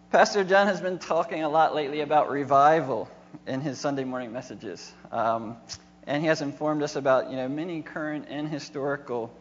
Pastor John has been talking a lot lately about revival in his Sunday morning messages. And he has informed us about, many current and historical,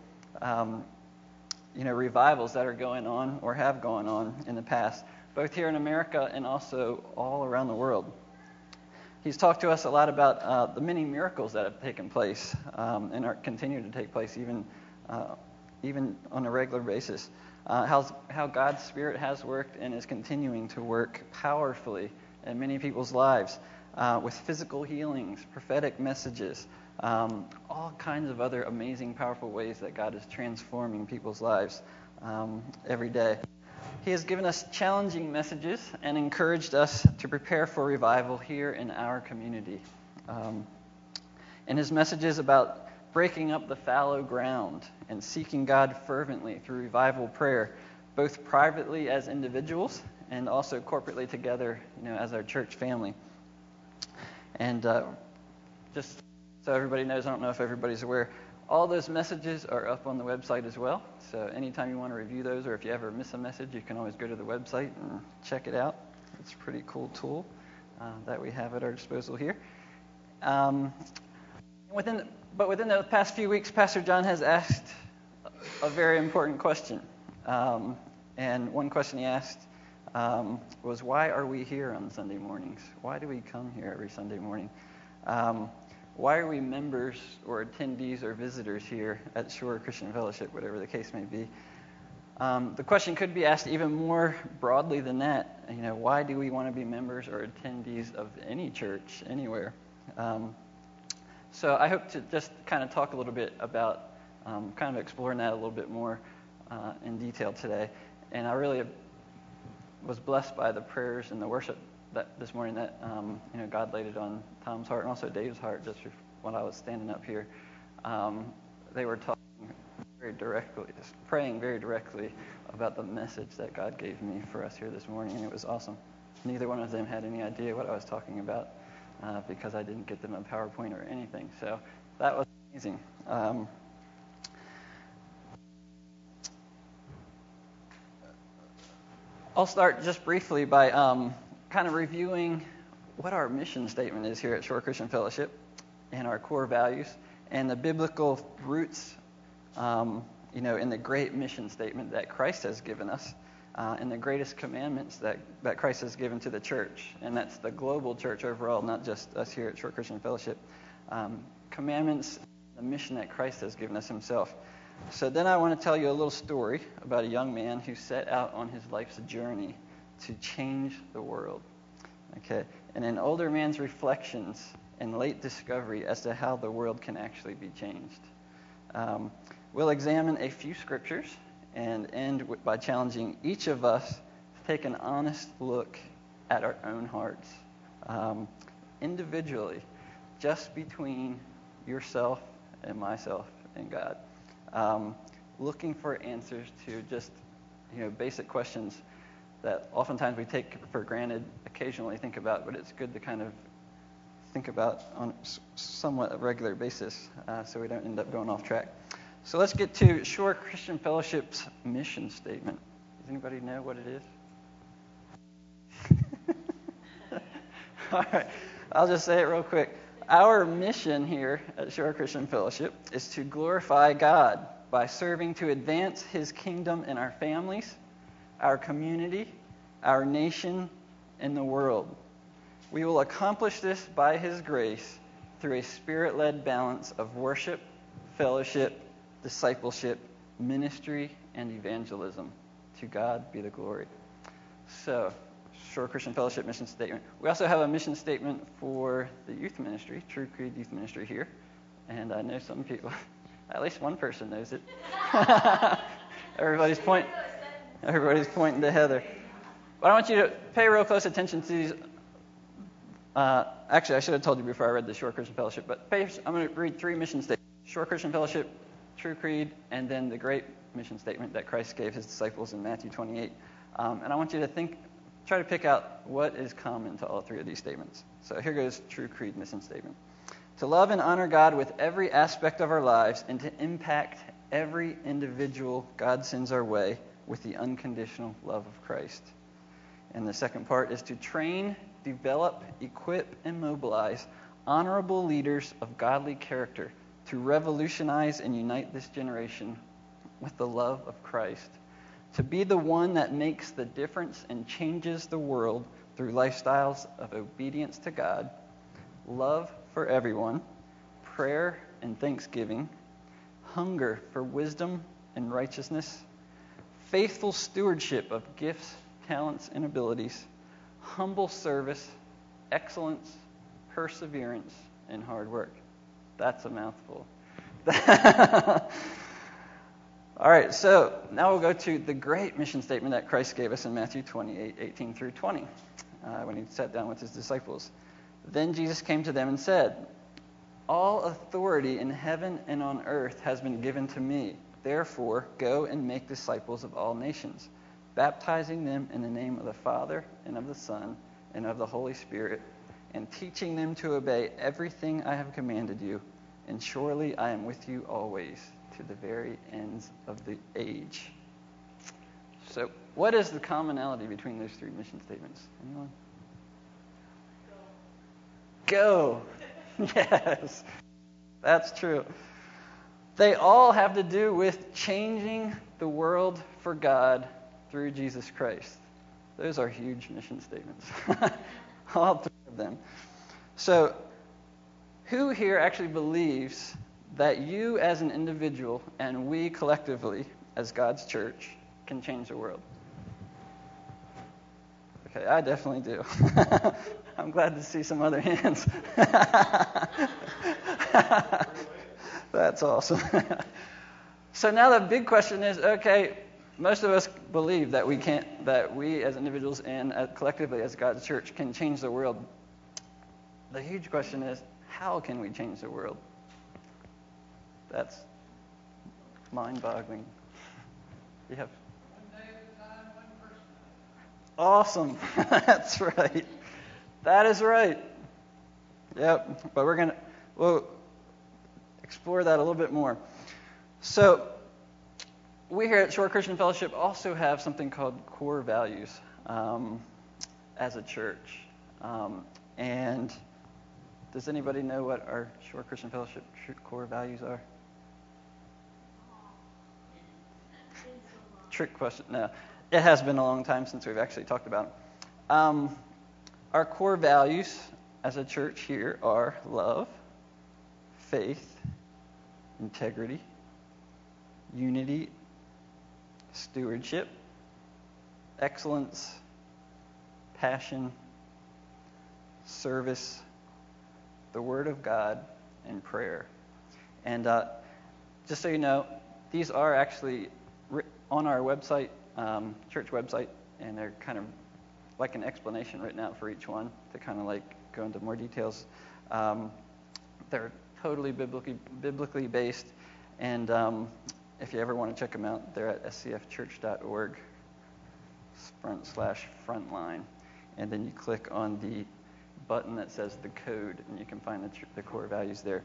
revivals that are going on or have gone on in the past, both here in America and also all around the world. He's talked to us a lot about the many miracles that have taken place and are continuing to take place even on a regular basis. How God's Spirit has worked and is continuing to work powerfully in many people's lives with physical healings, prophetic messages, all kinds of other amazing, powerful ways that God is transforming people's lives every day. He has given us challenging messages and encouraged us to prepare for revival here in our community. And his messages about breaking up the fallow ground and seeking God fervently through revival prayer, both privately as individuals and also corporately together, as our church family. And just so everybody knows, I don't know if everybody's aware, all those messages are up on the website as well. So anytime you want to review those, or if you ever miss a message, you can always go to the website and check it out. It's a pretty cool tool that we have at our disposal here. Within the past few weeks, Pastor John has asked a very important question. And one question he asked was, why are we here on Sunday mornings? Why do we come here every Sunday morning? Why are we members or attendees or visitors here at Shore Christian Fellowship, whatever the case may be? The question could be asked even more broadly than that. Why do we want to be members or attendees of any church anywhere? So I hope to just kind of talk a little bit about kind of exploring that a little bit more in detail today. And I really was blessed by the prayers and the worship that this morning that God laid it on Tom's heart and also Dave's heart just when I was standing up here. They were talking very directly, just praying very directly about the message that God gave me for us here this morning, and it was awesome. Neither one of them had any idea what I was talking about because I didn't get them a PowerPoint or anything. So that was amazing. I'll start just briefly by kind of reviewing what our mission statement is here at Shore Christian Fellowship and our core values and the biblical roots, in the great mission statement that Christ has given us and the greatest commandments that Christ has given to the church. And that's the global church overall, not just us here at Shore Christian Fellowship. Commandments, the mission that Christ has given us himself. So then I want to tell you a little story about a young man who set out on his life's journey to change the world. Okay, and an older man's reflections and late discovery as to how the world can actually be changed. We'll examine a few scriptures and end by challenging each of us to take an honest look at our own hearts, individually, just between yourself and myself and God. Looking for answers to just, basic questions that oftentimes we take for granted, occasionally think about, but it's good to kind of think about on somewhat a regular basis so we don't end up going off track. So let's get to Shore Christian Fellowship's mission statement. Does anybody know what it is? All right, I'll just say it real quick. Our mission here at Shore Christian Fellowship is to glorify God by serving to advance his kingdom in our families, our community, our nation, and the world. We will accomplish this by his grace through a spirit-led balance of worship, fellowship, discipleship, ministry, and evangelism. To God be the glory. So, Shore Christian Fellowship mission statement. We also have a mission statement for the youth ministry, True Creed Youth Ministry here. And I know some people, at least one person knows it. Everybody's pointing to Heather. But I want you to pay real close attention to these. Actually, I should have told you before I read the Shore Christian Fellowship, but I'm going to read 3 mission statements. Shore Christian Fellowship, True Creed, and then the great mission statement that Christ gave his disciples in Matthew 28. And I want you to try to pick out what is common to all 3 of these statements. So here goes True Creed mission statement. To love and honor God with every aspect of our lives and to impact every individual God sends our way with the unconditional love of Christ. And the second part is to train, develop, equip, and mobilize honorable leaders of godly character to revolutionize and unite this generation with the love of Christ, to be the one that makes the difference and changes the world through lifestyles of obedience to God, love for everyone, prayer and thanksgiving, hunger for wisdom and righteousness, faithful stewardship of gifts, talents, and abilities, humble service, excellence, perseverance, and hard work. That's a mouthful. All right, so now we'll go to the great mission statement that Christ gave us in Matthew 28:18 through 20, when he sat down with his disciples. Then Jesus came to them and said, "All authority in heaven and on earth has been given to me. Therefore, go and make disciples of all nations, baptizing them in the name of the Father and of the Son and of the Holy Spirit, and teaching them to obey everything I have commanded you. And surely I am with you always, to the very ends of the age." So, what is the commonality between those three mission statements? Anyone? Go. Yes, that's true. They all have to do with changing the world for God through Jesus Christ. Those are huge mission statements. All three of them. So, who here actually believes that you as an individual and we collectively as God's church can change the world? Okay, I definitely do. I'm glad to see some other hands. That's awesome. So now the big question is, okay, most of us believe that we as individuals and collectively as God's church can change the world. The huge question is, how can we change the world? That's mind-boggling. You have... One day at a time, one person. Awesome. That's right. That is right. Yep. But we'll explore that a little bit more. So, we here at Shore Christian Fellowship also have something called core values as a church. And does anybody know what our Shore Christian Fellowship core values are? Trick question. No. It has been a long time since we've actually talked about them. Our core values as a church here are love, faith, integrity, unity, stewardship, excellence, passion, service, the Word of God, and prayer. And just so you know, these are actually on our website, church website, and they're kind of like an explanation written out for each one to kind of like go into more details. They're totally biblically based, and if you ever want to check them out, they're at scfchurch.org/frontline, and then you click on the button that says the code, and you can find the core values there.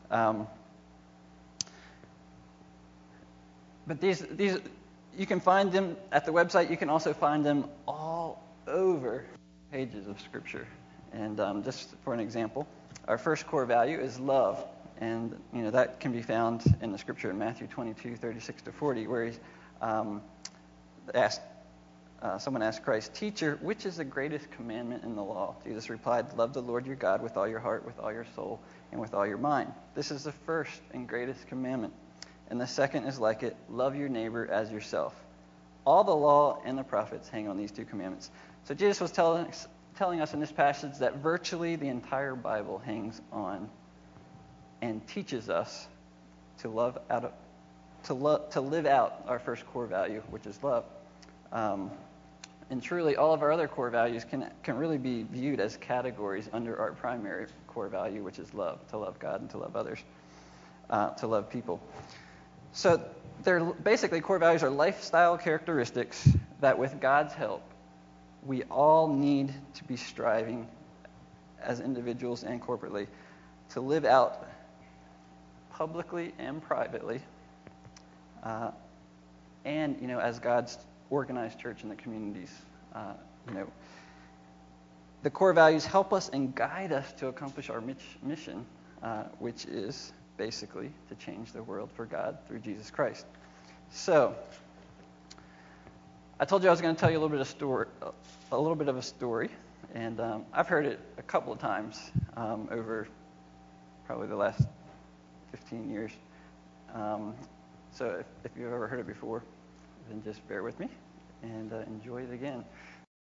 But these you can find them at the website. You can also find them all over pages of Scripture. And just for an example, our first core value is love, and that can be found in the Scripture in Matthew 22:36-40, where someone asked Christ, "Teacher, which is the greatest commandment in the law?" Jesus replied, "Love the Lord your God with all your heart, with all your soul, and with all your mind. This is the first and greatest commandment. And the second is like it, love your neighbor as yourself. All the law and the prophets hang on these two commandments." So Jesus was telling us in this passage that virtually the entire Bible hangs on and teaches us to live out our first core value, which is love. And truly, all of our other core values can really be viewed as categories under our primary core value, which is love, to love God and to love others, to love people. So they're basically, core values are lifestyle characteristics that with God's help, we all need to be striving as individuals and corporately to live out publicly and privately, and as God's organized church in the communities The core values help us and guide us to accomplish our mission, which is basically to change the world for God through Jesus Christ. So, I told you I was going to tell you a little bit of a story, and I've heard it a couple of times over probably the last 15 years. So if you've ever heard it before, then just bear with me and enjoy it again.